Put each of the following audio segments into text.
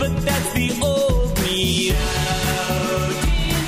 but that's the old me. Out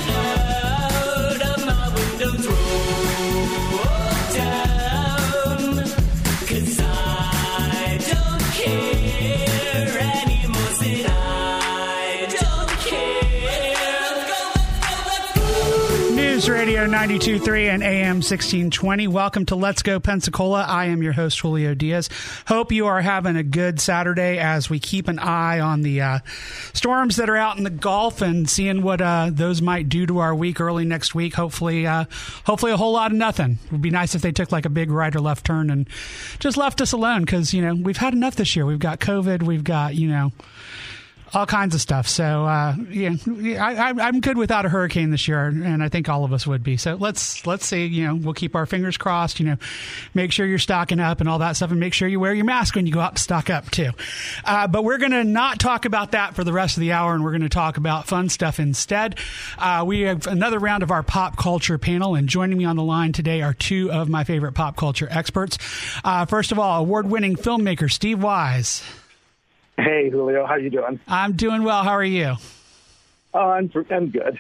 of my windows roll down, 'cause I don't care anymore, said I don't care. Let's go. News Radio 92.3 and AM 1620. Welcome to Let's Go Pensacola. I am your host, Julio Diaz. Hope you are having a good Saturday as we keep an eye on the storms that are out in the Gulf and seeing what those might do to our week early next week. Hopefully a whole lot of nothing. It would be nice if they took like a big right or left turn and just left us alone because, we've had enough this year. We've got COVID. We've got, all kinds of stuff. So, I'm good without a hurricane this year, and I think all of us would be. So let's see, we'll keep our fingers crossed, make sure you're stocking up and all that stuff, and make sure you wear your mask when you go out to stock up too. But we're going to not talk about that for the rest of the hour, and we're going to talk about fun stuff instead. We have another round of our pop culture panel, and joining me on the line today are two of my favorite pop culture experts. First of all, award-winning filmmaker Steve Wise. Hey, Julio, how you doing? I'm doing well. How are you? Oh, I'm good.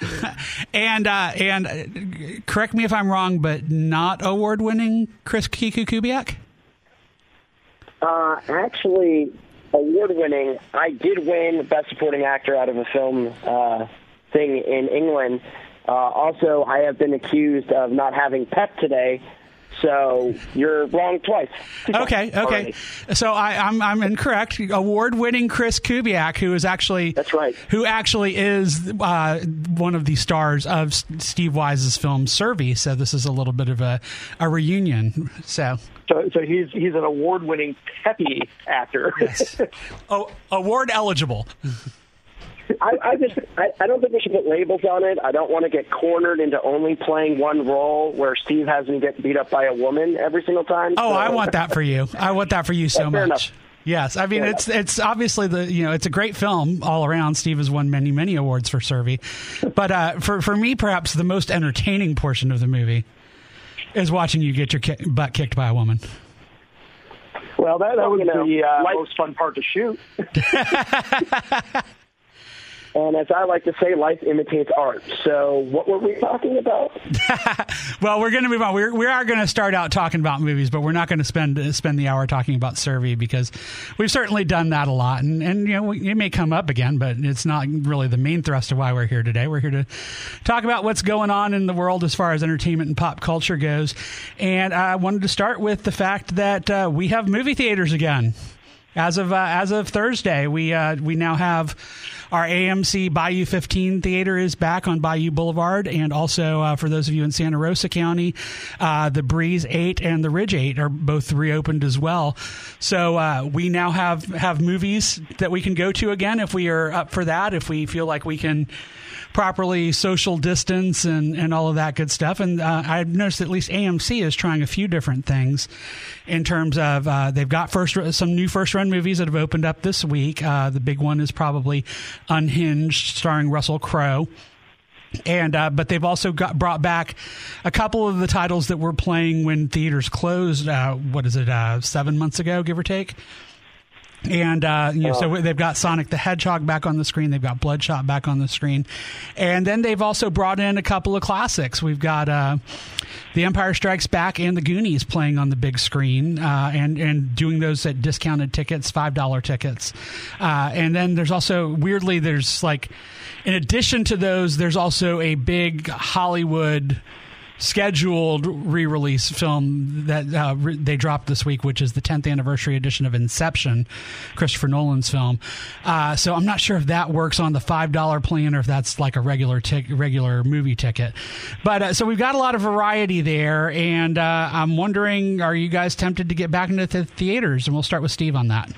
and correct me if I'm wrong, but not award-winning Chris Kubiak? Actually, award-winning. I did win Best Supporting Actor out of a film thing in England. Also, I have been accused of not having pep today. So you're wrong twice. Okay. Already. So I'm incorrect. Award-winning Chris Kubiak, that's right. Who actually is one of the stars of Steve Wise's film Survey. So this is a little bit of a reunion. So he's an award-winning peppy actor. Yes. Award eligible. I don't think we should put labels on it. I don't want to get cornered into only playing one role where Steve has to get beat up by a woman every single time. Oh, so. I want that for you. I want that for you so much. Enough. Yes, I mean it's obviously it's a great film all around. Steve has won many awards for Survey, but for me, perhaps the most entertaining portion of the movie is watching you get your butt kicked by a woman. Well, that was the most fun part to shoot. And as I like to say, life imitates art. So what were we talking about? Well, we're going to move on. We are going to start out talking about movies, but we're not going to spend the hour talking about Survey because we've certainly done that a lot. And it may come up again, but it's not really the main thrust of why we're here today. We're here to talk about what's going on in the world as far as entertainment and pop culture goes. And I wanted to start with the fact that we have movie theaters again. As of Thursday, we now have our AMC Bayou 15 theater is back on Bayou Boulevard, and also for those of you in Santa Rosa County, the Breeze 8 and the Ridge 8 are both reopened as well. So we now have movies that we can go to again if we are up for that, if we feel like we can properly social distance and all of that good stuff. And I've noticed at least AMC is trying a few different things in terms of they've got some new first-run movies that have opened up this week. The big one is probably Unhinged, starring Russell Crowe. And but they've also brought back a couple of the titles that were playing when theaters closed. 7 months ago, give or take? And, so they've got Sonic the Hedgehog back on the screen. They've got Bloodshot back on the screen. And then they've also brought in a couple of classics. We've got The Empire Strikes Back and The Goonies playing on the big screen and doing those at discounted tickets, $5 tickets. And then there's also, weirdly, there's like, in addition to those, there's also a big Hollywood scheduled re-release film that they dropped this week, which is the 10th anniversary edition of Inception, Christopher Nolan's film. So I'm not sure if that works on the $5 plan or if that's like a regular movie ticket. But so we've got a lot of variety there, and I'm wondering, are you guys tempted to get back into the theaters? And we'll start with Steve on that.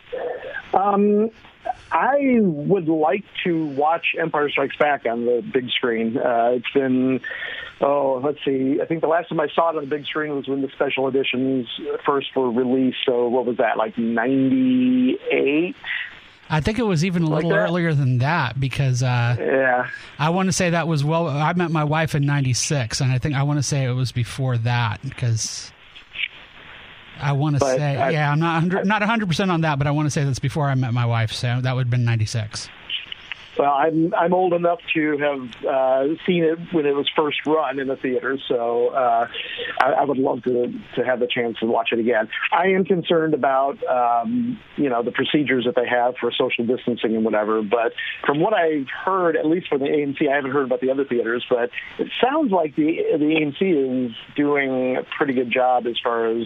I would like to watch Empire Strikes Back on the big screen. It's been, let's see. I think the last time I saw it on the big screen was when the special editions first were released. So what was that, like 98? I think it was even a little earlier than that because I want to say that was, I met my wife in 96, and I want to say it was before that because... I want to say, I'm not 100% on that, but I want to say that's before I met my wife, so that would have been 96. Well, I'm old enough to have seen it when it was first run in the theater, so I would love to have the chance to watch it again. I am concerned about the procedures that they have for social distancing and whatever, but from what I've heard, at least for the AMC, I haven't heard about the other theaters, but it sounds like the AMC is doing a pretty good job as far as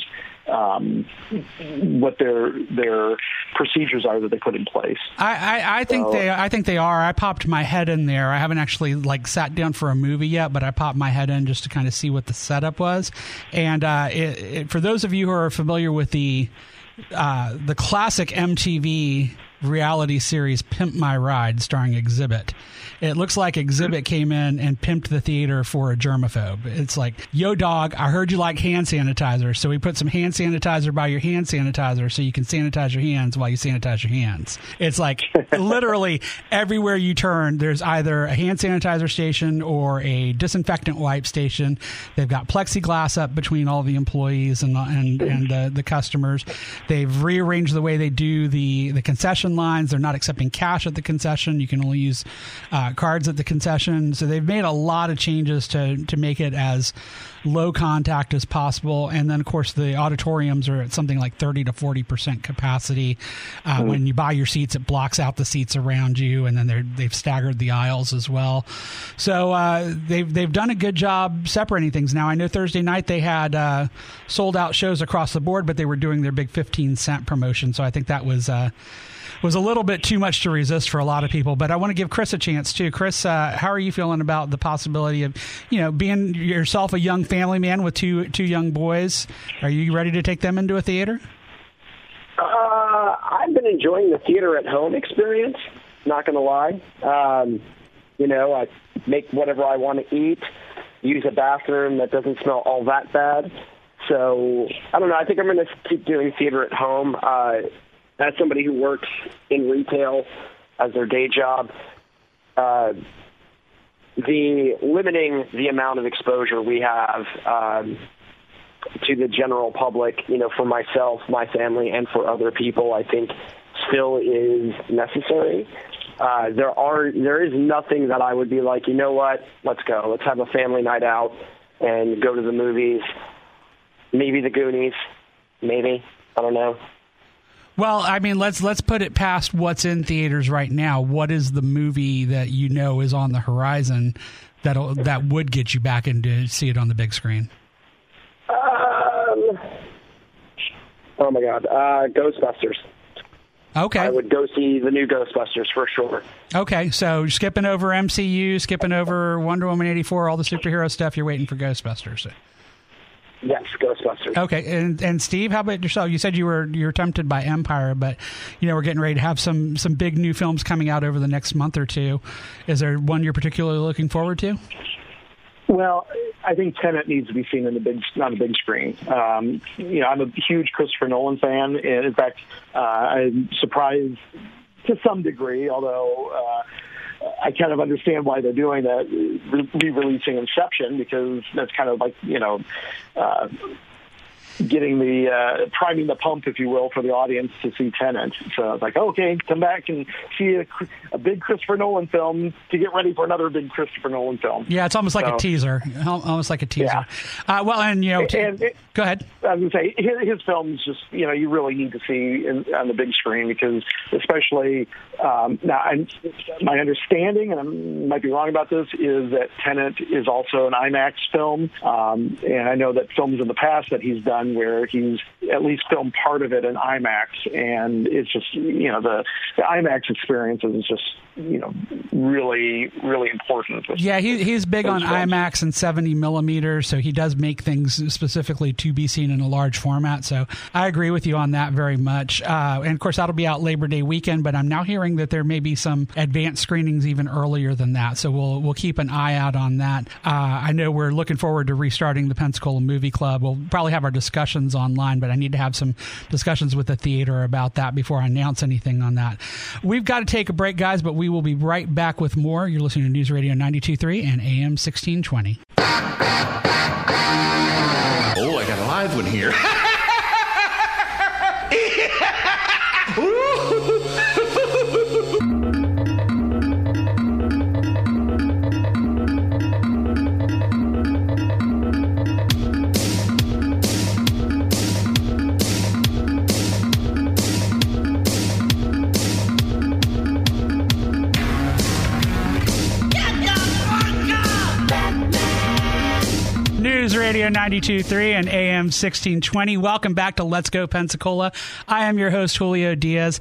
what their procedures are that they put in place. I think they are. I popped my head in there. I haven't actually sat down for a movie yet, but I popped my head in just to kind of see what the setup was. And for those of you who are familiar with the classic MTV reality series Pimp My Ride starring Exhibit, it looks like Exhibit came in and pimped the theater for a germaphobe. It's like, yo dog, I heard you like hand sanitizer, so we put some hand sanitizer by your hand sanitizer so you can sanitize your hands while you sanitize your hands. It's like literally everywhere you turn, there's either a hand sanitizer station or a disinfectant wipe station. They've got plexiglass up between all the employees and the customers. They've rearranged the way they do the concession lines. They're not accepting cash at the concession. You can only use cards at the concession. So they've made a lot of changes to make it as low contact as possible. And then, of course, the auditoriums are at something like 30 to 40% capacity. When you buy your seats, it blocks out the seats around you, and then they've staggered the aisles as well. So they've done a good job separating things. Now, I know Thursday night they had sold out shows across the board, but they were doing their big 15-cent promotion. So I think that was a little bit too much to resist for a lot of people. But I want to give Chris a chance too. Chris, how are you feeling about the possibility of, being yourself a young family man with two young boys? Are you ready to take them into a theater? I've been enjoying the theater at home experience, not going to lie. I make whatever I want to eat, use a bathroom that doesn't smell all that bad. So, I don't know. I think I'm going to keep doing theater at home. As somebody who works in retail as their day job, limiting the amount of exposure we have to the general public, for myself, my family, and for other people, I think still is necessary. There is nothing that I would be like, you know what, let's go. Let's have a family night out and go to the movies. Maybe the Goonies. Maybe. I don't know. Well, I mean, let's put it past what's in theaters right now. What is the movie that is on the horizon that would get you back in to see it on the big screen? Oh my God, Ghostbusters. Okay, I would go see the new Ghostbusters for sure. Okay, so skipping over MCU, skipping over Wonder Woman 84, all the superhero stuff. You're waiting for Ghostbusters. Yes, Ghostbusters. Okay, and Steve, how about yourself? You said you were tempted by Empire, but we're getting ready to have some big new films coming out over the next month or two. Is there one you're particularly looking forward to? Well, I think Tenet needs to be seen on the big screen. I'm a huge Christopher Nolan fan, and in fact, I'm surprised to some degree, although I kind of understand why they're doing that, re-releasing Inception, because that's kind of like, getting priming the pump, if you will, for the audience to see Tenet. So it's like, okay, come back and see a big Christopher Nolan film to get ready for another big Christopher Nolan film. Yeah, it's almost like a teaser. Almost like a teaser. Yeah. Go ahead. I was going to say, his films just, you really need to see on the big screen, because especially now, my understanding, and I might be wrong about this, is that Tenet is also an IMAX film. And I know that films in the past that he's done where he's at least filmed part of it in IMAX, and it's just, the IMAX experience is just, really, really important. Yeah, he's big on IMAX and 70 millimeters, so he does make things specifically to be seen in a large format. So I agree with you on that very much. And of course, that'll be out Labor Day weekend, but I'm now hearing that there may be some advanced screenings even earlier than that. So we'll keep an eye out on that. I know we're looking forward to restarting the Pensacola Movie Club. We'll probably have our discussions online, but I need to have some discussions with the theater about that before I announce anything on that. We've got to take a break, guys, but we will be right back with more. You're listening to News Radio 92.3 and AM 1620. Oh, I got a live one here. News Radio 92.3 and AM 1620. Welcome back to Let's Go Pensacola. I am your host, Julio Diaz.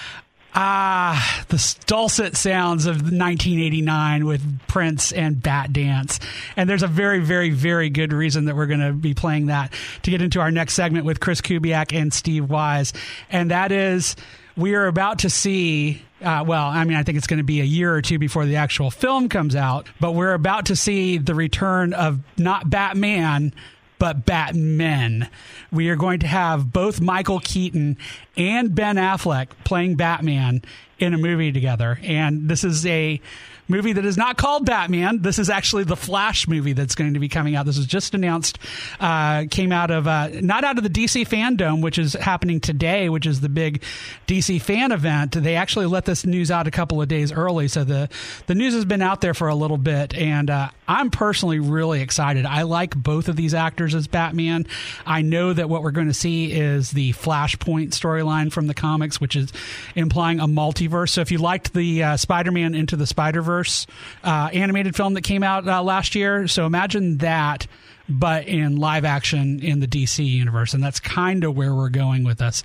The dulcet sounds of 1989 with Prince and Bat Dance. And there's a very, very, very good reason that we're going to be playing that to get into our next segment with Chris Kubiak and Steve Wise. And that is, we are about to see, I think it's going to be a year or two before the actual film comes out, but we're about to see the return of not Batman, but Batmen. We are going to have both Michael Keaton and Ben Affleck playing Batman in a movie together. And this is a movie that is not called Batman. This is actually the Flash movie that's going to be coming out. This was just announced, came out of, not out of the DC Fandom, which is happening today, which is the big DC fan event. They actually let this news out a couple of days early. So the news has been out there for a little bit. And I'm personally really excited. I like both of these actors as Batman. I know that what we're going to see is the Flashpoint storyline from the comics, which is implying a multiverse. So if you liked the Spider-Man Into the Spider-Verse animated film that came out last year, so imagine that, but in live action in the DC universe. And that's kind of where we're going with this.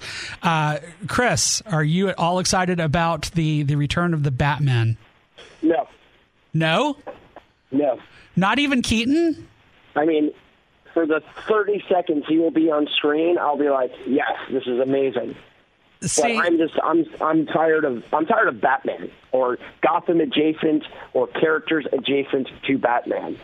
Chris, are you at all excited about the return of the Batman? No. No? No. Not even Keaton? I mean, for the 30 seconds he will be on screen, I'll be like, yes, this is amazing. See, but I'm tired of Batman or Gotham adjacent or characters adjacent to Batman.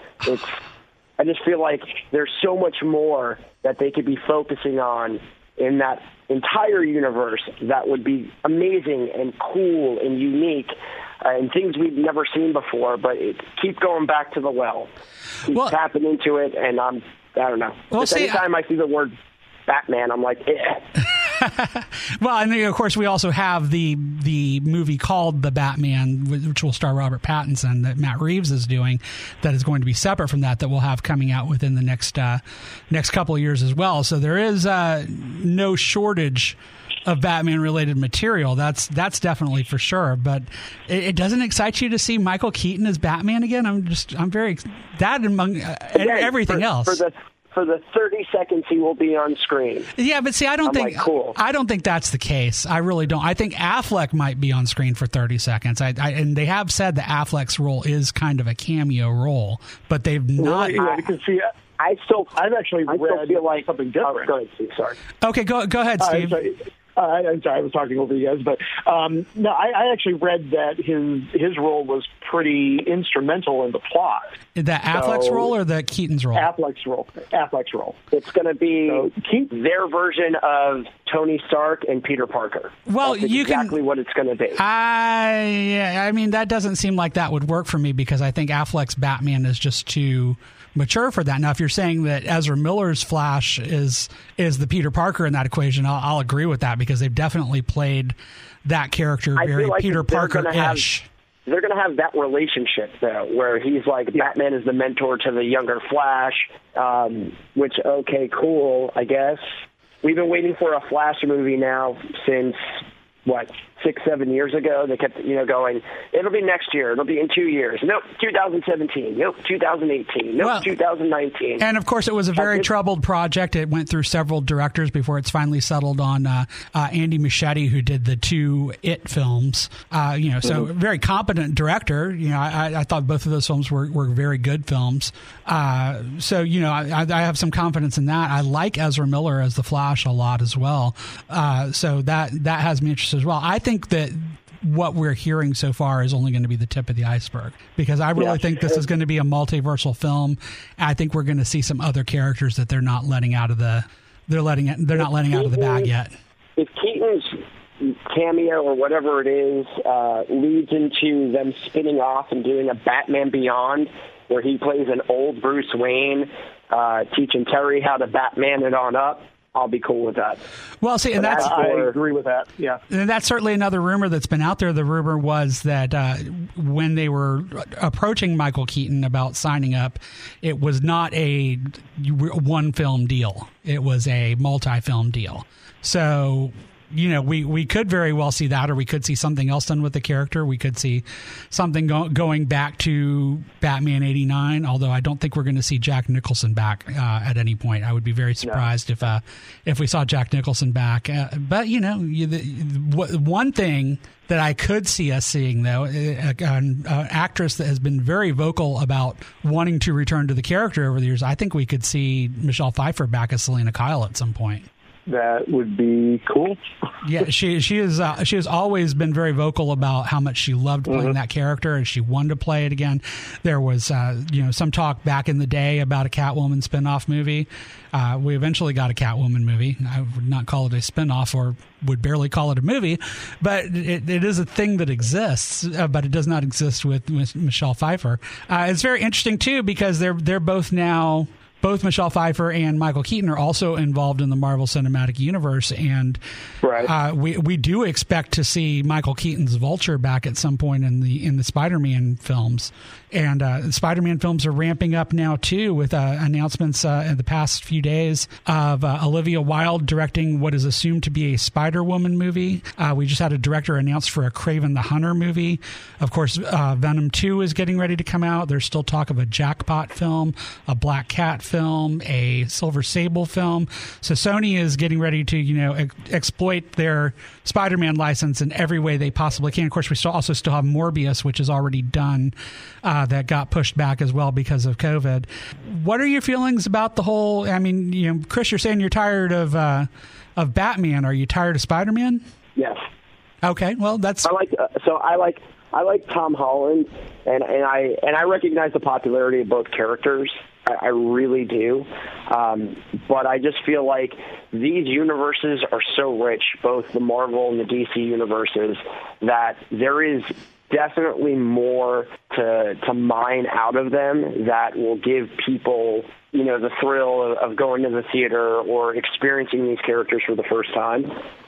I just feel like there's so much more that they could be focusing on in that entire universe that would be amazing and cool and unique and things we've never seen before. But keep going back to the well, keep tapping into it, and I don't know. Well, anytime I see the word Batman, I'm like, eh. Well, and then, of course, we also have the movie called The Batman, which will star Robert Pattinson, that Matt Reeves is doing, that is going to be separate from that we'll have coming out within the next couple of years as well. So there is no shortage of Batman-related material. That's definitely for sure. But it doesn't excite you to see Michael Keaton as Batman again? I'm very that among everything else. For the 30 seconds he will be on screen. Yeah, but see, I don't cool. I don't think that's the case. I really don't. I think Affleck might be on screen for 30 seconds. And they have said that Affleck's role is kind of a cameo role, but they've not. You can see. I still feel like something different. Go ahead, Steve. Sorry. Okay, go ahead, Steve. I'm sorry, I was talking over you guys, but no, I actually read that his role was pretty instrumental in the plot. The Affleck's role or the Keaton's role? Affleck's role. It's going to be their version of Tony Stark and Peter Parker. Well, That's exactly what it's going to be. I mean, that doesn't seem like that would work for me because I think Affleck's Batman is just too mature for that. Now, if you're saying that Ezra Miller's Flash is the Peter Parker in that equation, I'll agree with that because they've definitely played that character very like Peter Parker-ish. They're going to have that relationship, though, where he's like, Batman is the mentor to the younger Flash, which, okay, cool, I guess. We've been waiting for a Flash movie now since, 6-7 years ago. They kept, going, it'll be next year. It'll be in 2 years. Nope, 2017. Nope, 2018. Nope, 2019. And, of course, it was a very troubled project. It went through several directors before it's finally settled on Andy Muschietti, who did the 2 It films. So very competent director. I thought both of those films were very good films. I have some confidence in that. I like Ezra Miller as the Flash a lot as well. So that has me interested as well. I think that what we're hearing so far is only going to be the tip of the iceberg because I really think this is going to be a multiversal film. I think we're going to see some other characters that they're not letting out of the bag yet. If Keaton's cameo or whatever it is leads into them spinning off and doing a Batman Beyond where he plays an old Bruce Wayne, teaching Terry how to Batman it on up, I'll be cool with that. Well, see, and I agree with that. Yeah, and that's certainly another rumor that's been out there. The rumor was that when they were approaching Michael Keaton about signing up, it was not a one film deal; it was a multi-film deal. So we could very well see that, or we could see something else done with the character. We could see something going back to Batman '89, although I don't think we're going to see Jack Nicholson back at any point. I would be very surprised if we saw Jack Nicholson back. But one thing that I could see us seeing, though, an actress that has been very vocal about wanting to return to the character over the years, I think we could see Michelle Pfeiffer back as Selena Kyle at some point. That would be cool. Yeah, she has always been very vocal about how much she loved playing that character, and she wanted to play it again. There was some talk back in the day about a Catwoman spinoff movie. We eventually got a Catwoman movie. I would not call it a spinoff, or would barely call it a movie, but it is a thing that exists, but it does not exist with Michelle Pfeiffer. It's very interesting too, because they're both now. Both Michelle Pfeiffer and Michael Keaton are also involved in the Marvel Cinematic Universe, and we do expect to see Michael Keaton's Vulture back at some point in the Spider-Man films. And Spider-Man films are ramping up now too, with announcements in the past few days of Olivia Wilde directing what is assumed to be a Spider-Woman movie. We just had a director announced for a Kraven the Hunter movie. Of course, Venom 2 is getting ready to come out. There's still talk of a Jackpot film, a Black Cat film, a Silver Sable film. So Sony is getting ready to exploit their Spider-Man license in every way they possibly can. Of course, we also still have Morbius, which is already done, that got pushed back as well because of COVID. What are your feelings about the whole? I mean, Chris, you're saying you're tired of Batman. Are you tired of Spider-Man? Yes. Okay, well, that's. I like Tom Holland, and I recognize the popularity of both characters. I really do. But I just feel like these universes are so rich, both the Marvel and the DC universes, that there is definitely more to mine out of them that will give people, the thrill of going to the theater or experiencing these characters for the first time.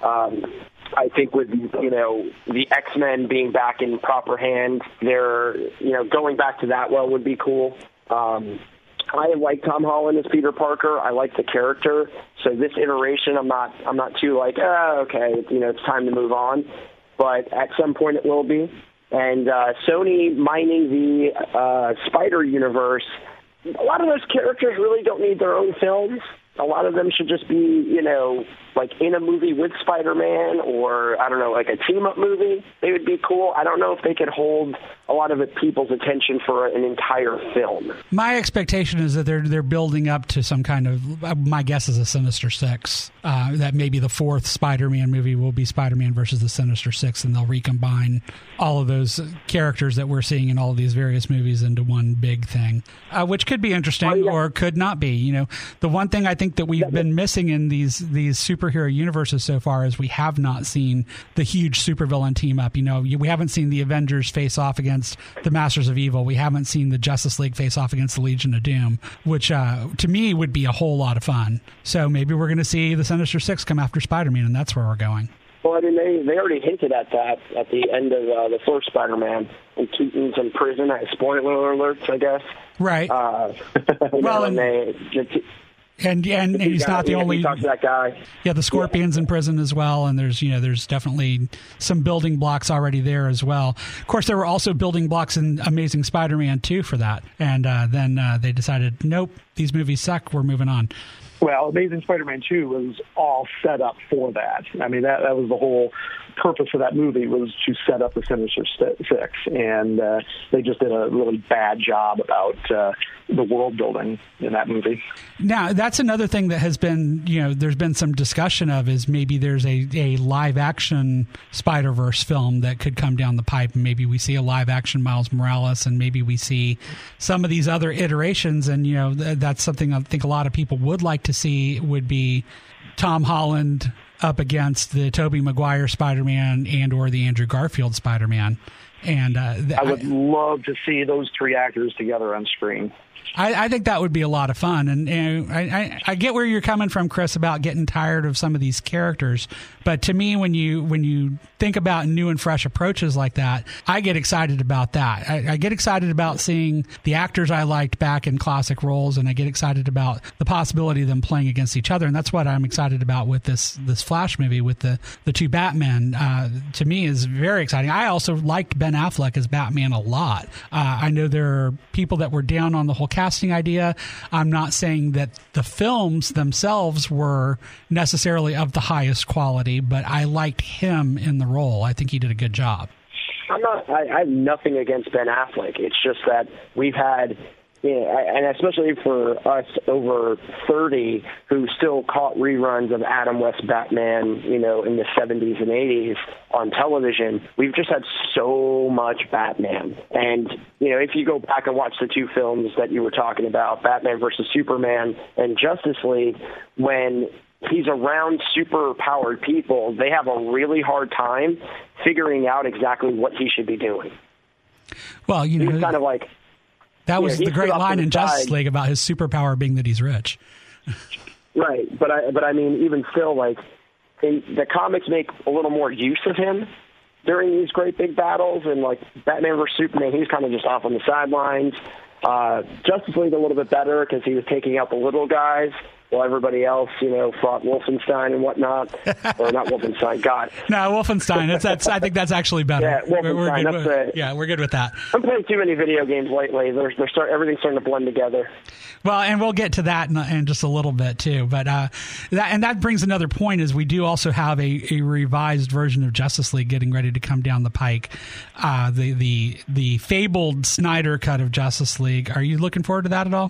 I think with, the X-Men being back in proper hands, they're, going back to that would be cool. I like Tom Holland as Peter Parker. I like the character. So this iteration, I'm not too like, okay, it's time to move on. But at some point it will be. And Sony mining the Spider Universe, a lot of those characters really don't need their own films. A lot of them should just be, like in a movie with Spider-Man, or, I don't know, like a team-up movie. They would be cool. I don't know if they could hold a lot of people's attention for an entire film. My expectation is that they're building up to some kind of, my guess is a Sinister Six, that maybe the fourth Spider-Man movie will be Spider-Man versus the Sinister Six, and they'll recombine all of those characters that we're seeing in all of these various movies into one big thing, which could be interesting or could not be. The one thing I think that we've been missing in these superhero universes so far is we have not seen the huge supervillain team up. We haven't seen the Avengers face off against the Masters of Evil. We haven't seen the Justice League face off against the Legion of Doom, which to me would be a whole lot of fun. So maybe we're going to see the Sinister Six come after Spider-Man, and that's where we're going. Well, I mean, they already hinted at that at the end of the first Spider-Man, and Keaton's in prison. Spoiler alerts, I guess. Right. And he's not the only. Talk to that guy. Yeah, the Scorpion's in prison as well, and there's definitely some building blocks already there as well. Of course, there were also building blocks in Amazing Spider-Man 2 for that, and then they decided, nope, these movies suck. We're moving on. Well, Amazing Spider-Man 2 was all set up for that. I mean, that was the whole purpose of that movie, was to set up the Sinister Six, and they just did a really bad job about the world building in that movie. Now, that's another thing that has been, there's been some discussion of, is maybe there's a live-action Spider-Verse film that could come down the pipe, and maybe we see a live-action Miles Morales, and maybe we see some of these other iterations, and, that's something I think a lot of people would like to see, would be Tom Holland up against the Tobey Maguire Spider-Man and or the Andrew Garfield Spider-Man. And I would love to see those three actors together on screen. I think that would be a lot of fun, and I get where you're coming from, Chris, about getting tired of some of these characters. But to me, when you think about new and fresh approaches like that, I get excited about that. I get excited about seeing the actors I liked back in classic roles, and I get excited about the possibility of them playing against each other. And that's what I'm excited about with this Flash movie with the two Batmen. To me, is very exciting. I also liked Ben Affleck as Batman a lot. I know there are people that were down on the whole casting idea. I'm not saying that the films themselves were necessarily of the highest quality, but I liked him in the role. I think he did a good job. I have nothing against Ben Affleck. It's just that we've had, and especially for us over 30 who still caught reruns of Adam West Batman, in the 70s and 80s on television, we've just had so much Batman. And, if you go back and watch the two films that you were talking about, Batman versus Superman and Justice League, when he's around super-powered people, they have a really hard time figuring out exactly what he should be doing. Well, he's kind of like... That was the great line in Justice League about his superpower being that he's rich. Right, but I mean, even still, like, the comics make a little more use of him during these great big battles, and like Batman vs Superman, he's kind of just off on the sidelines. Justice League a little bit better because he was taking out the little guys while everybody else, fought Wolfenstein and whatnot. Or not Wolfenstein, God. No, Wolfenstein. I think that's actually better. Yeah, Wolfenstein. We're good with that. I'm playing too many video games lately. Everything's starting to blend together. Well, and we'll get to that in just a little bit too. But that brings another point: is we do also have a revised version of Justice League getting ready to come down the pike. The fabled Snyder cut of Justice League. Are you looking forward to that at all?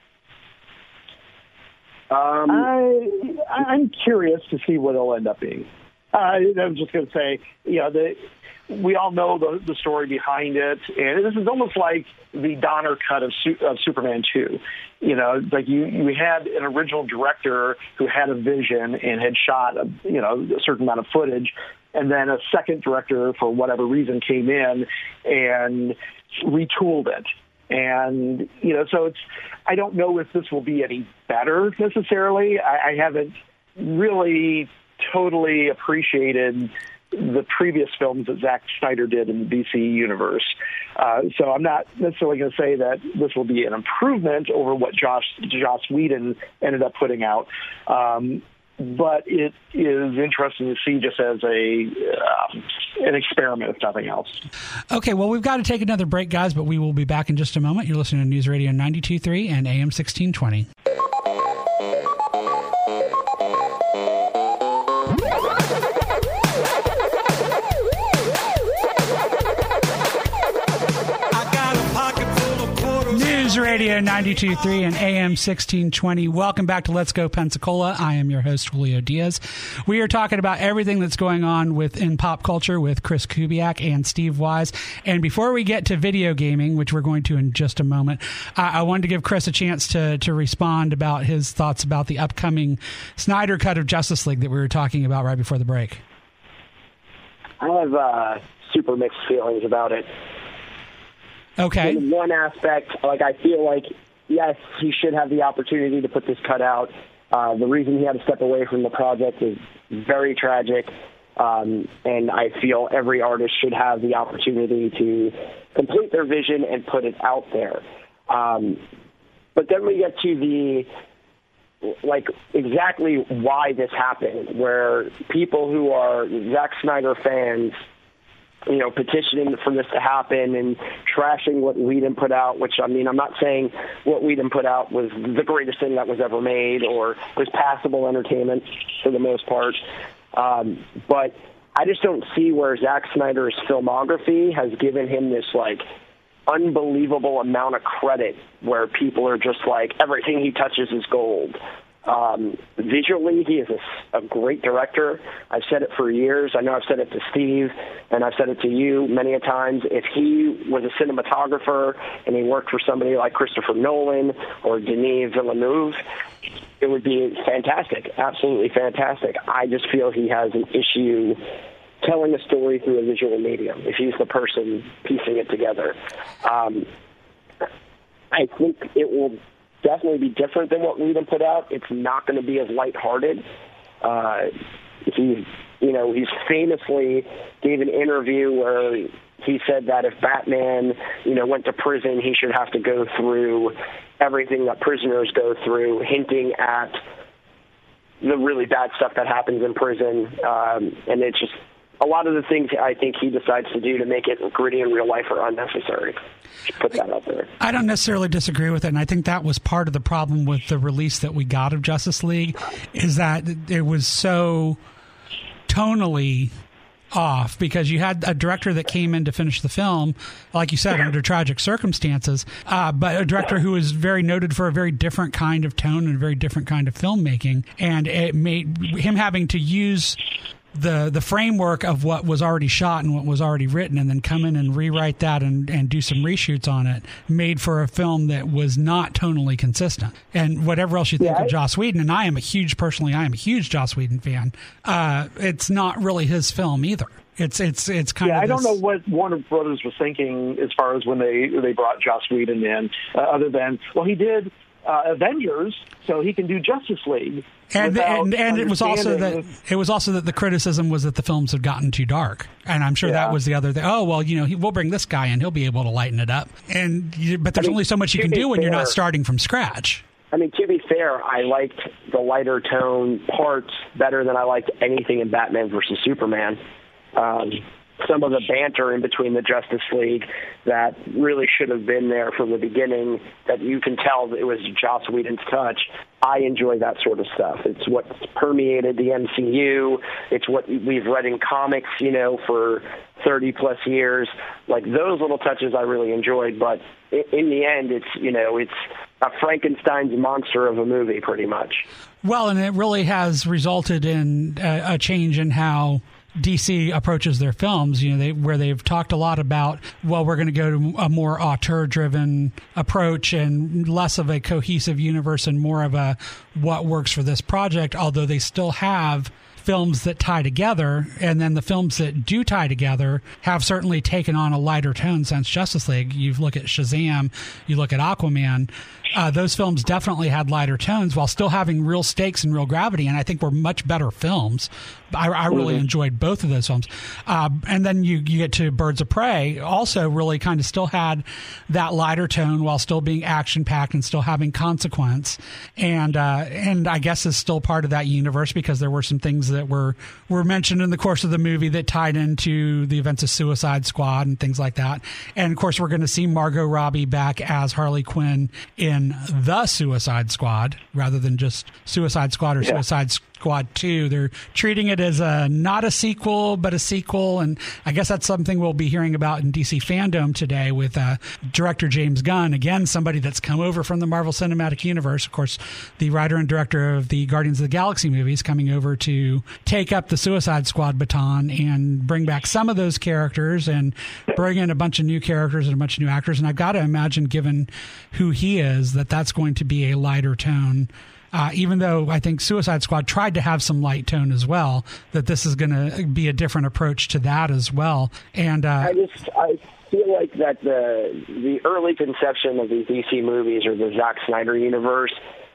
I'm curious to see what it'll end up being. I'm just going to say, we all know the story behind it, and this is almost like the Donner cut of Superman 2. Like we had an original director who had a vision and had shot a certain amount of footage, and then a second director, for whatever reason, came in and retooled it. And, so I don't know if this will be any better necessarily. I haven't really totally appreciated the previous films that Zack Snyder did in the DC universe. So I'm not necessarily going to say that this will be an improvement over what Joss Whedon ended up putting out. But it is interesting to see just as an experiment, if nothing else. Okay, well, we've got to take another break, guys, but we will be back in just a moment. You're listening to News Radio 92.3 and AM 1620. Radio 92.3 and AM 1620. Welcome back to Let's Go Pensacola. I am your host, Julio Diaz. We are talking about everything that's going on in pop culture with Chris Kubiak and Steve Wise. And before we get to video gaming, which we're going to in just a moment, I wanted to give Chris a chance to respond about his thoughts about the upcoming Snyder cut of Justice League that we were talking about right before the break. I have super mixed feelings about it. Okay. In one aspect, I feel like, yes, he should have the opportunity to put this cut out. The reason he had to step away from the project is very tragic, and I feel every artist should have the opportunity to complete their vision and put it out there. But then we get to exactly why this happened, where people who are Zack Snyder fans petitioning for this to happen and trashing what Whedon put out, which, I'm not saying what Whedon put out was the greatest thing that was ever made or was passable entertainment for the most part. But I just don't see where Zack Snyder's filmography has given him this, unbelievable amount of credit where people are just everything he touches is gold. Visually, he is a great director. I've said it for years. I know I've said it to Steve, and I've said it to you many a times. If he was a cinematographer and he worked for somebody like Christopher Nolan or Denis Villeneuve, it would be fantastic, absolutely fantastic. I just feel he has an issue telling a story through a visual medium, if he's the person piecing it together. I think it will definitely be different than what Whedon put out. It's not going to be as lighthearted. He's famously gave an interview where he said that if Batman, went to prison, he should have to go through everything that prisoners go through, hinting at the really bad stuff that happens in prison. And it's just a lot of the things I think he decides to do to make it gritty in real life are unnecessary. Just put that out there. I don't necessarily disagree with it, and I think that was part of the problem with the release that we got of Justice League, is that it was so tonally off, because you had a director that came in to finish the film, like you said, under tragic circumstances, but a director who was very noted for a very different kind of tone and a very different kind of filmmaking, and it made him having to use the framework of what was already shot and what was already written, and then come in and rewrite that and do some reshoots on it, made for a film that was not tonally consistent. And whatever else you think of Joss Whedon, and I am a huge Joss Whedon fan, it's not really his film either. It's kind of I don't know what Warner Brothers was thinking as far as when they brought Joss Whedon in, other than, well, he did Avengers, so he can do Justice League. And it was also that the criticism was that the films had gotten too dark, and I'm sure that was the other thing. Oh well, we'll bring this guy in; he'll be able to lighten it up. But there's only so much you can do when you're not starting from scratch. I mean, to be fair, I liked the lighter tone parts better than I liked anything in Batman versus Superman. Some of the banter in between the Justice League that really should have been there from the beginning, that you can tell it was Joss Whedon's touch. I enjoy that sort of stuff. It's what's permeated the MCU. It's what we've read in comics, for 30-plus years. Like, those little touches I really enjoyed, but in the end, it's a Frankenstein's monster of a movie, pretty much. Well, and it really has resulted in a change in how DC approaches their films, where they've talked a lot about, well, we're going to go to a more auteur-driven approach and less of a cohesive universe and more of a what works for this project, although they still have films that tie together, and then the films that do tie together have certainly taken on a lighter tone since Justice League. You look at Shazam, you look at Aquaman, those films definitely had lighter tones while still having real stakes and real gravity, and I think were much better films. I really enjoyed both of those films. And then you get to Birds of Prey, also really kind of still had that lighter tone while still being action-packed and still having consequence. And I guess is still part of that universe, because there were some things that were mentioned in the course of the movie that tied into the events of Suicide Squad and things like that. And, of course, we're going to see Margot Robbie back as Harley Quinn in The Suicide Squad rather than just Suicide Squad or Suicide Squad 2. They're treating it as not a sequel, but a sequel. And I guess that's something we'll be hearing about in DC fandom today with director James Gunn. Again, somebody that's come over from the Marvel Cinematic Universe. Of course, the writer and director of the Guardians of the Galaxy movies, coming over to take up the Suicide Squad baton and bring back some of those characters and bring in a bunch of new characters and a bunch of new actors. And I've got to imagine, given who he is, that that's going to be a lighter tone. Even though I think Suicide Squad tried to have some light tone as well, that this is going to be a different approach to that as well. And I feel like that the early conception of these DC movies, or the Zack Snyder universe,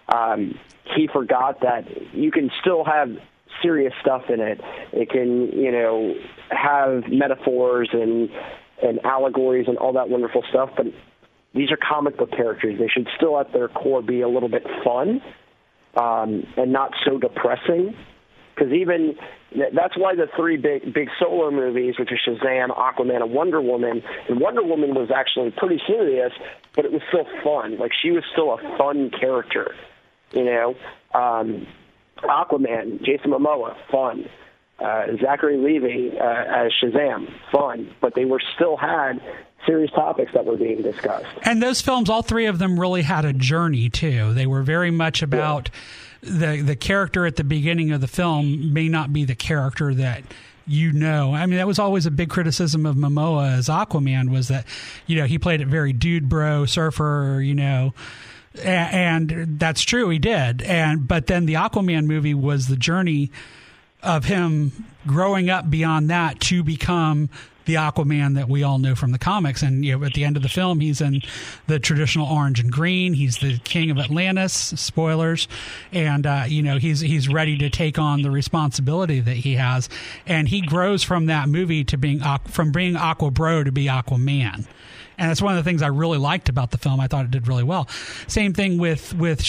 he forgot that you can still have serious stuff in it. It can, have metaphors and allegories and all that wonderful stuff, but these are comic book characters. They should still at their core be a little bit fun. And not so depressing, because that's why the three big solo movies, which are Shazam, Aquaman, and Wonder Woman was actually pretty serious, but it was still fun. Like, she was still a fun character, Aquaman, Jason Momoa, fun. Zachary Levi as Shazam, fun, but they still had serious topics that were being discussed. And those films, all three of them, really had a journey too. They were very much about the character at the beginning of the film may not be the character that I mean, that was always a big criticism of Momoa as Aquaman, was that, he played it very dude bro, surfer, and that's true, he did. But then the Aquaman movie was the journey of him growing up beyond that to become the Aquaman that we all know from the comics. And at the end of the film, he's in the traditional orange and green. He's the king of Atlantis. Spoilers, and he's ready to take on the responsibility that he has. And he grows from that movie to being Aqua Bro to be Aquaman. And that's one of the things I really liked about the film. I thought it did really well. Same thing with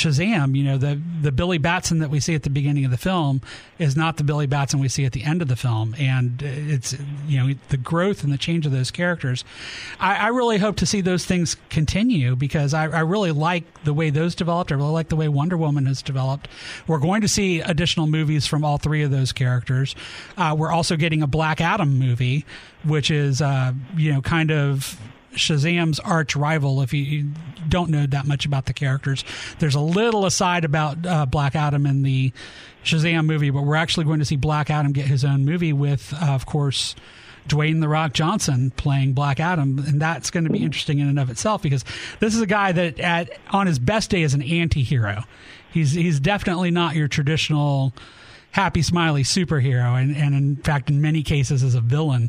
Shazam. The Billy Batson that we see at the beginning of the film is not the Billy Batson we see at the end of the film. And it's, the growth and the change of those characters. I really hope to see those things continue because I really like the way those developed. I really like the way Wonder Woman has developed. We're going to see additional movies from all three of those characters. We're also getting a Black Adam movie, which is, kind of Shazam's arch rival. If you don't know that much about the characters, there's a little aside about Black Adam in the Shazam movie, but we're actually going to see Black Adam get his own movie with, of course, Dwayne "The Rock" Johnson playing Black Adam, and that's going to be interesting in and of itself because this is a guy that on his best day is an anti-hero. He's definitely not your traditional happy, smiley superhero, and in fact, in many cases, is a villain.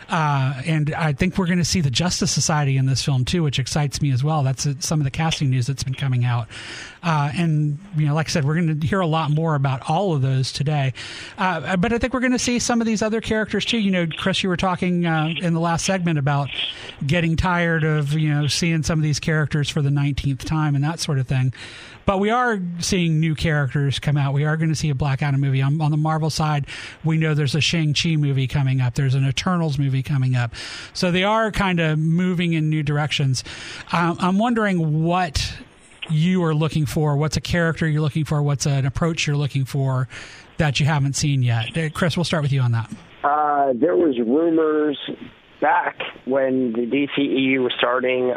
And I think we're going to see the Justice Society in this film, too, which excites me as well. That's some of the casting news that's been coming out. And, like I said, we're going to hear a lot more about all of those today. But I think we're going to see some of these other characters, too. Chris, you were talking in the last segment about getting tired of, seeing some of these characters for the 19th time and that sort of thing. But we are seeing new characters come out. We are going to see a Black Adam movie. On the Marvel side, we know there's a Shang-Chi movie coming up. There's an Eternals movie coming up. So they are kind of moving in new directions. I'm wondering what you are looking for. What's a character you're looking for? What's an approach you're looking for that you haven't seen yet? Chris, we'll start with you on that. There was rumors back when the DCEU was starting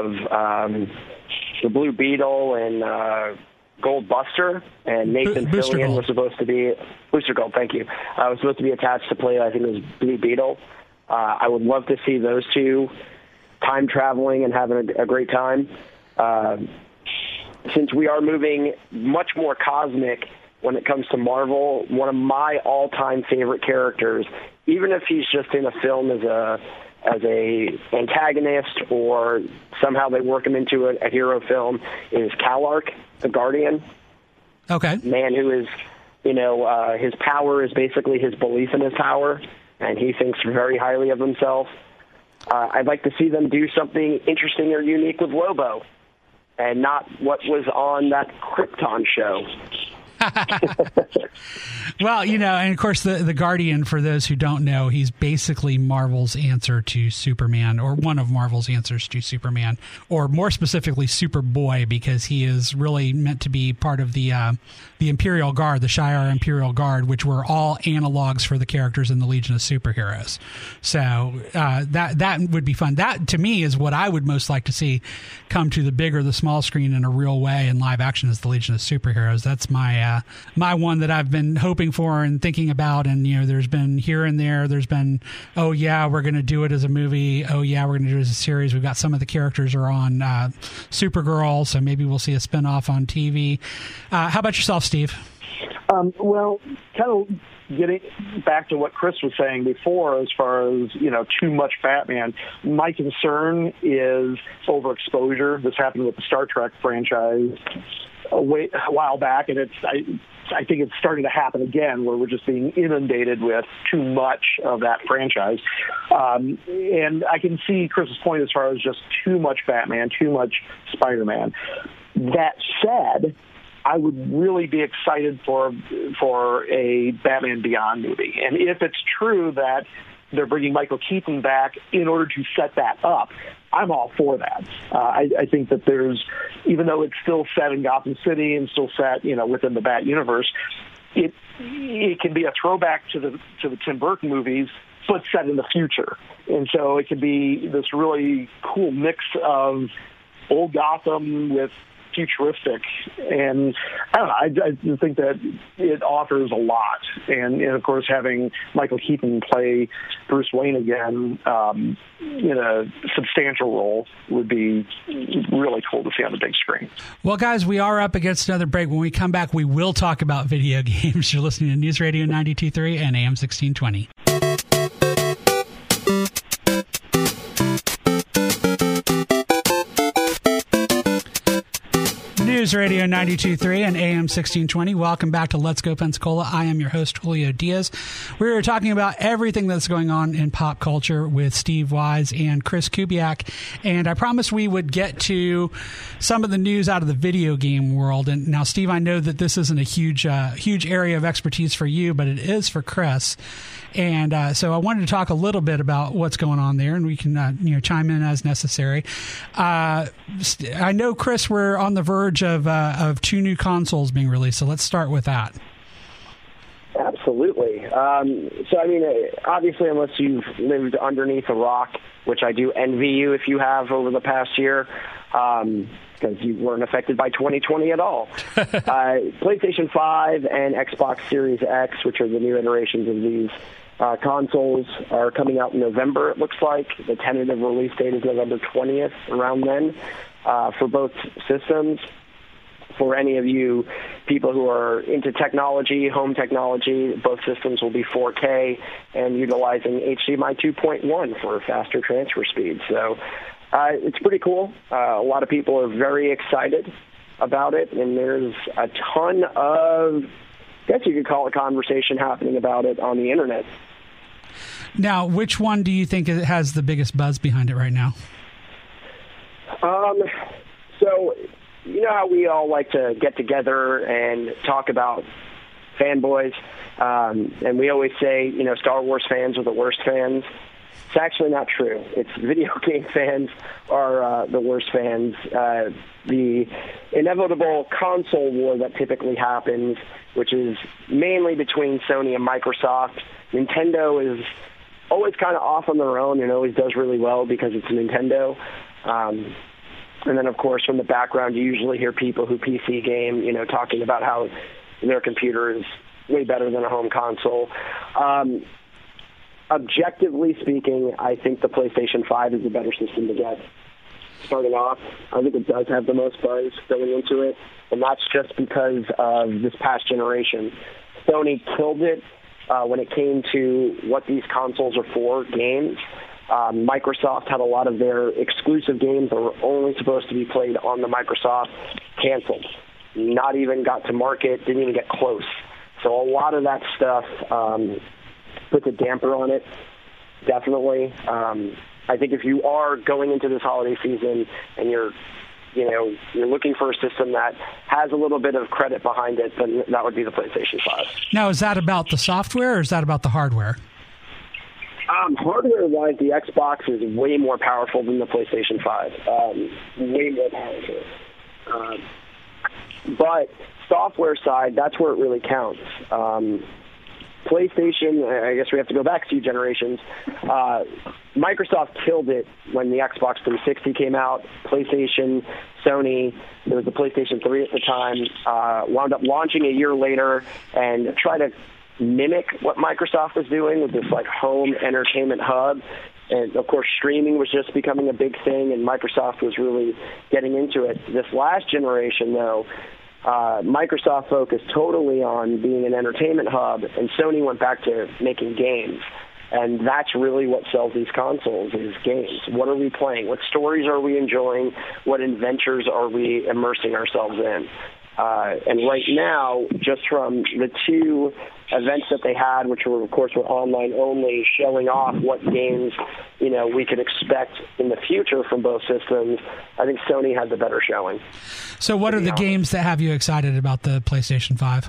of the Blue Beetle and Gold Buster, and Nathan Fillion was supposed to be Booster Gold. Thank you. Was supposed to be attached to play. I think it was Blue Beetle. I would love to see those two time traveling and having a great time. Since we are moving much more cosmic when it comes to Marvel, one of my all-time favorite characters, even if he's just in a film as a antagonist or somehow they work him into a hero film, is Kalark, the Guardian. Okay. Man who is, his power is basically his belief in his power, and he thinks very highly of himself. I'd like to see them do something interesting or unique with Lobo, and not what was on that Krypton show. Well, and of course, the Guardian, for those who don't know, he's basically Marvel's answer to Superman, or one of Marvel's answers to Superman, or more specifically, Superboy, because he is really meant to be part of the Imperial Guard, the Shi'ar Imperial Guard, which were all analogs for the characters in the Legion of Superheroes. So that would be fun. That, to me, is what I would most like to see come to the big or the small screen in a real way in live action, is the Legion of Superheroes. That's my one that I've been hoping for and thinking about. And, there's been here and there's been, oh, yeah, we're going to do it as a movie. Oh, yeah, we're going to do it as a series. We've got some of the characters are on Supergirl, so maybe we'll see a spinoff on TV. How about yourself, Steve? Well, kind of getting back to what Chris was saying before, as far as, too much Batman, my concern is overexposure. This happened with the Star Trek franchise a while back, and I think it's starting to happen again, where we're just being inundated with too much of that franchise. And I can see Chris's point as far as just too much Batman, too much Spider-Man. That said, I would really be excited for a Batman Beyond movie. And if it's true that they're bringing Michael Keaton back in order to set that up, I'm all for that. I think that there's, even though it's still set in Gotham City and still set, within the Bat universe, it can be a throwback to the Tim Burton movies, but set in the future. And so it can be this really cool mix of old Gotham with futuristic, and I don't know, I just think that it offers a lot, and of course having Michael Keaton play Bruce Wayne again in a substantial role would be really cool to see on the big screen. Well, guys, we are up against another break. When we come back, we will talk about video games. You're listening to News Radio 92.3 and AM 1620. News Radio 92.3 and AM 1620. Welcome back to Let's Go Pensacola. I am your host, Julio Diaz. We're talking about everything that's going on in pop culture with Steve Wise and Chris Kubiak. And I promised we would get to some of the news out of the video game world. And now, Steve, I know that this isn't a huge area of expertise for you, but it is for Chris. And so I wanted to talk a little bit about what's going on there, and we can chime in as necessary. I know, Chris, we're on the verge of two new consoles being released, so let's start with that. Absolutely. So, I mean, obviously, unless you've lived underneath a rock, which I do envy you if you have over the past year, because you weren't affected by 2020 at all. PlayStation 5 and Xbox Series X, which are the new iterations of these consoles, are coming out in November, it looks like. The tentative release date is November 20th, around then, for both systems. For any of you people who are into technology, home technology, both systems will be 4K and utilizing HDMI 2.1 for faster transfer speed. So it's pretty cool. A lot of people are very excited about it, and there's a ton of, I guess you could call it, conversation happening about it on the internet. Now, which one do you think has the biggest buzz behind it right now? So, you know how we all like to get together and talk about fanboys, and we always say, Star Wars fans are the worst fans. It's actually not true. It's video game fans are the worst fans. The inevitable console war that typically happens, which is mainly between Sony and Microsoft. Nintendo is always kind of off on their own and always does really well because it's Nintendo. And then, of course, from the background, you usually hear people who PC game, talking about how their computer is way better than a home console. Objectively speaking, I think the PlayStation 5 is the better system to get. Starting off, I think it does have the most buzz going into it, and that's just because of this past generation. Sony killed it when it came to what these consoles are for, games. Microsoft had a lot of their exclusive games that were only supposed to be played on the Microsoft canceled. Not even got to market, didn't even get close. So a lot of that stuff puts a damper on it, definitely. I think if you are going into this holiday season and you're looking for a system that has a little bit of credit behind it, then that would be the PlayStation 5. Now, is that about the software or is that about the hardware? Hardware-wise, the Xbox is way more powerful than the PlayStation 5. Way more powerful. But software side, that's where it really counts. PlayStation, I guess we have to go back a few generations. Microsoft killed it when the Xbox 360 came out. PlayStation, Sony, there was the PlayStation 3 at the time, wound up launching a year later and tried to mimic what Microsoft was doing with this home entertainment hub. And of course, streaming was just becoming a big thing, and Microsoft was really getting into it. This last generation, though, Microsoft focused totally on being an entertainment hub, and Sony went back to making games. And that's really what sells these consoles is games. What are we playing? What stories are we enjoying? What adventures are we immersing ourselves in? And right now, just from the two events that they had, which were, of course, were online only, showing off what games, we could expect in the future from both systems, I think Sony had the better showing. So what are the games that have you excited about the PlayStation 5?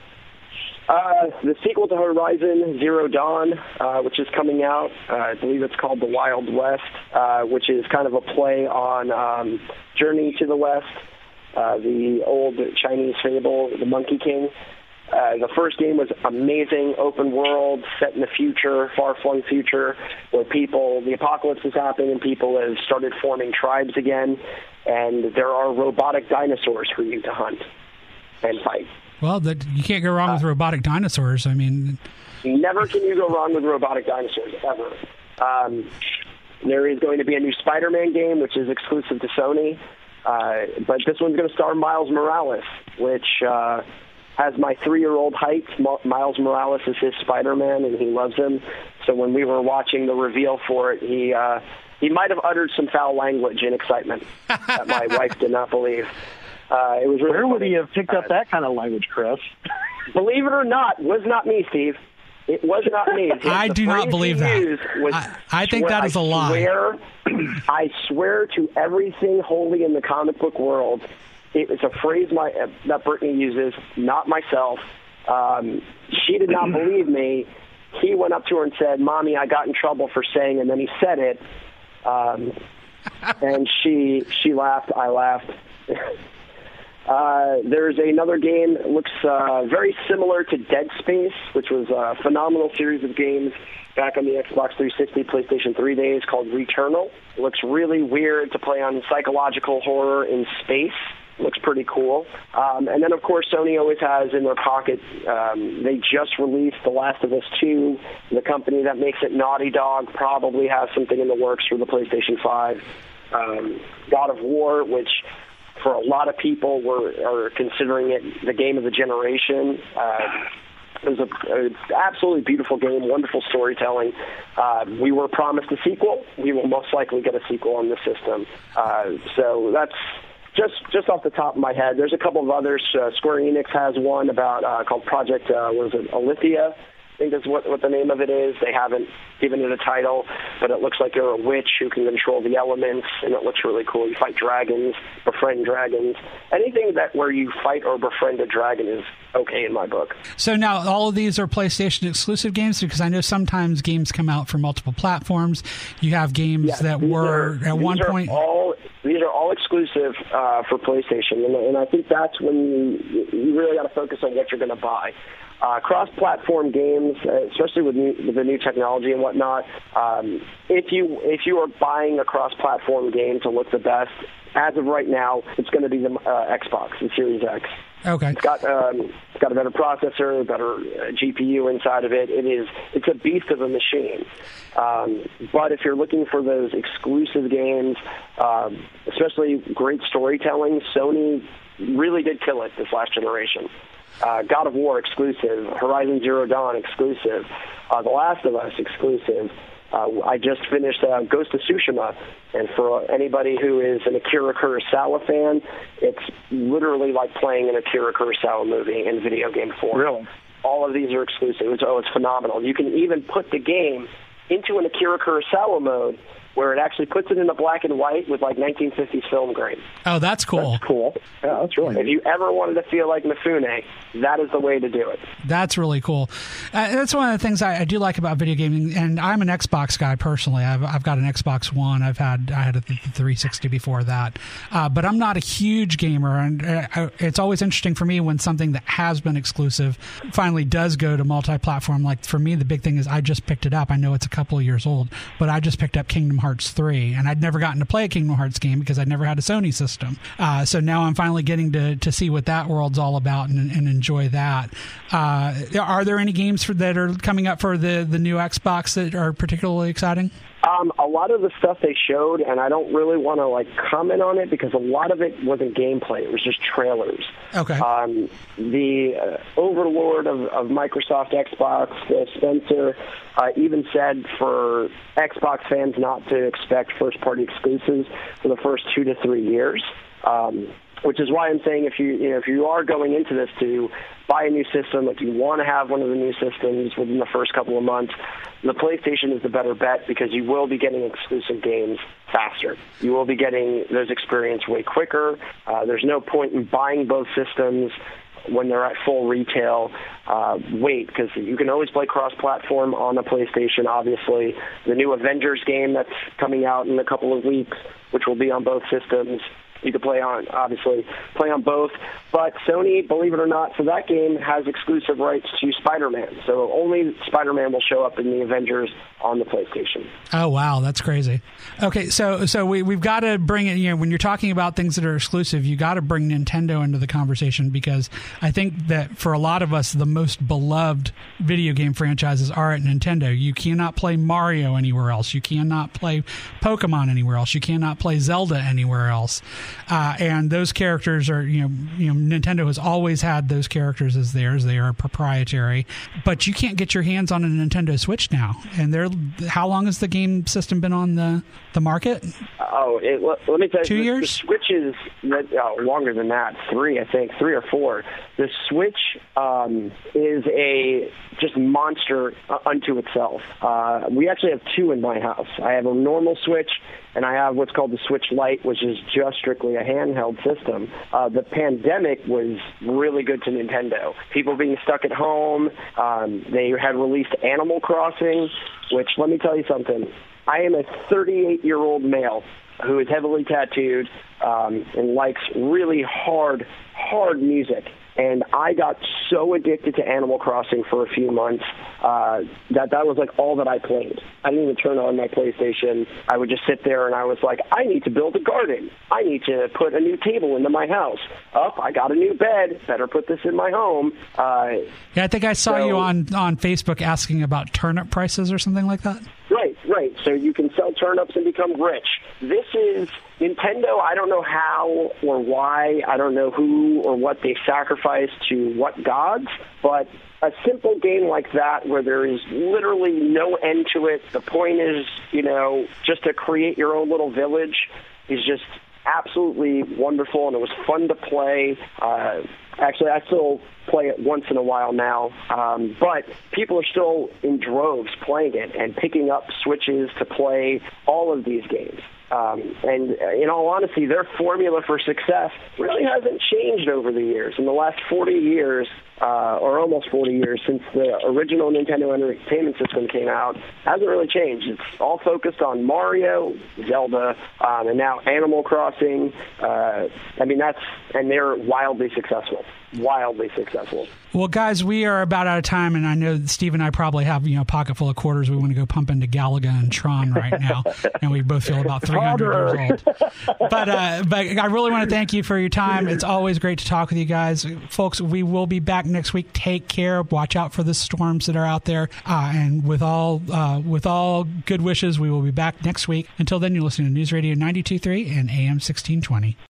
The sequel to Horizon Zero Dawn, which is coming out. I believe it's called The Wild West, which is kind of a play on Journey to the West. The old Chinese fable, The Monkey King. The first game was amazing, open world, set in the future, far-flung future, where the apocalypse is happening and people have started forming tribes again, and there are robotic dinosaurs for you to hunt and fight. Well, you can't go wrong with robotic dinosaurs. I mean, never can you go wrong with robotic dinosaurs, ever. There is going to be a new Spider-Man game, which is exclusive to Sony. But this one's going to star Miles Morales, which has my 3-year-old hyped. Miles Morales is his Spider-Man, and he loves him. So when we were watching the reveal for it, he might have uttered some foul language in excitement that my wife did not believe. It was really Where would funny. he have picked up that kind of language, Chris? Believe it or not, was not me, Steve. It was not me. I do not believe that. I think that is a lie. I swear to everything holy in the comic book world, it is a phrase that Brittany uses, not myself. She did not believe me. He went up to her and said, "Mommy, I got in trouble for saying," and then he said it. And she laughed. I laughed. There's another game that looks very similar to Dead Space, which was a phenomenal series of games back on the Xbox 360, PlayStation 3 days, called Returnal. It looks really weird to play on psychological horror in space. It looks pretty cool. And then, of course, Sony always has in their pocket, they just released The Last of Us 2. The company that makes it, Naughty Dog, probably has something in the works for the PlayStation 5. God of War, which for a lot of people are considering it the game of the generation. It was an absolutely beautiful game, wonderful storytelling. We were promised a sequel. We will most likely get a sequel on the system. So that's just off the top of my head. There's a couple of others. Square Enix has one about called Project Alethea. I think that's what the name of it is. They haven't given it a title, but it looks like you're a witch who can control the elements, and it looks really cool. You fight dragons, befriend dragons. Anything where you fight or befriend a dragon is okay in my book. So now all of these are PlayStation exclusive games, because I know sometimes games come out for multiple platforms. You have games that were at one point. These are all exclusive for PlayStation, and I think that's when you really got to focus on what you're going to buy. Cross-platform games, especially with the new technology and whatnot, if you are buying a cross-platform game to look the best, as of right now, it's going to be the Xbox, the Series X. Okay. It's got a better processor, a better GPU inside of it. It's a beast of a machine. But if you're looking for those exclusive games, especially great storytelling, Sony really did kill it this last generation. God of War exclusive, Horizon Zero Dawn exclusive, The Last of Us exclusive. I just finished Ghost of Tsushima, and for anybody who is an Akira Kurosawa fan, it's literally like playing an Akira Kurosawa movie in video game form. Really? All of these are exclusive. It's phenomenal. You can even put the game into an Akira Kurosawa mode, where it actually puts it in the black and white with like 1950s film grain. Oh, that's cool. That's cool. Yeah, that's really If you ever wanted to feel like Mifune, that is the way to do it. That's really cool. That's one of the things I do like about video gaming, and I'm an Xbox guy personally. I've got an Xbox One. I had a 360 before that, but I'm not a huge gamer, and it's always interesting for me when something that has been exclusive finally does go to multi-platform. Like for me, the big thing is I just picked it up. I know it's a couple of years old, but I just picked up Kingdom Hearts 3, and I'd never gotten to play a Kingdom Hearts game because I'd never had a Sony system. So now I'm finally getting to see what that world's all about and enjoy that. Are there any games that are coming up for the new Xbox that are particularly exciting? A lot of the stuff they showed, and I don't really want to comment on it because a lot of it wasn't gameplay; it was just trailers. Okay. The overlord of Microsoft Xbox, Spencer, even said for Xbox fans not to expect first-party exclusives for the first 2 to 3 years. Which is why I'm saying if you are going into this to buy a new system, if you want to have one of the new systems within the first couple of months, the PlayStation is the better bet because you will be getting exclusive games faster. You will be getting those experience way quicker. There's no point in buying both systems when they're at full retail. Wait, because you can always play cross-platform on the PlayStation, obviously. The new Avengers game that's coming out in a couple of weeks, which will be on both systems. You could play on both. But Sony, believe it or not, for that game has exclusive rights to Spider-Man. So only Spider-Man will show up in the Avengers on the PlayStation. Oh, wow. That's crazy. Okay, so we've got to bring it, when you're talking about things that are exclusive, you got to bring Nintendo into the conversation, because I think that for a lot of us, the most beloved video game franchises are at Nintendo. You cannot play Mario anywhere else. You cannot play Pokemon anywhere else. You cannot play Zelda anywhere else. and those characters are, Nintendo has always had those characters as theirs. They are proprietary, but you can't get your hands on a Nintendo Switch now. And how long has the game system been on the market? Let me tell you, 2 years? The Switch is longer than that. 3 or 4. The Switch is a just monster unto itself. We actually have 2 in my house. I have a normal Switch, and I have what's called the Switch Lite, which is just strictly a handheld system. The pandemic was really good to Nintendo. People being stuck at home, they had released Animal Crossing, which, let me tell you something, I am a 38-year-old male who is heavily tattooed and likes really hard music. And I got so addicted to Animal Crossing for a few months that was like all that I played. I didn't even turn on my PlayStation. I would just sit there and I was like, I need to build a garden. I need to put a new table into my house. I got a new bed. Better put this in my home. I think I saw you on Facebook asking about turnip prices or something like that. Right. So you can sell turnips and become rich. This is Nintendo. I don't know how or why. I don't know who or what they sacrificed to what gods, but a simple game like that where there is literally no end to it. The point is, just to create your own little village is just absolutely wonderful, and it was fun to play. Actually, I still play it once in a while now, but people are still in droves playing it and picking up Switches to play all of these games. And in all honesty, their formula for success really hasn't changed over the years. In the last 40 years, or almost 40 years since the original Nintendo Entertainment System came out, hasn't really changed. It's all focused on Mario, Zelda, and now Animal Crossing. And they're wildly successful. Well, guys, we are about out of time, and I know that Steve and I probably have a pocket full of quarters we want to go pump into Galaga and Tron right now, and we both feel about 300 years old. But I really want to thank you for your time. It's always great to talk with you guys, folks. We will be back next week. Take care. Watch out for the storms that are out there, and with all good wishes, we will be back next week. Until then, you're listening to News Radio 92.3 and AM 1620.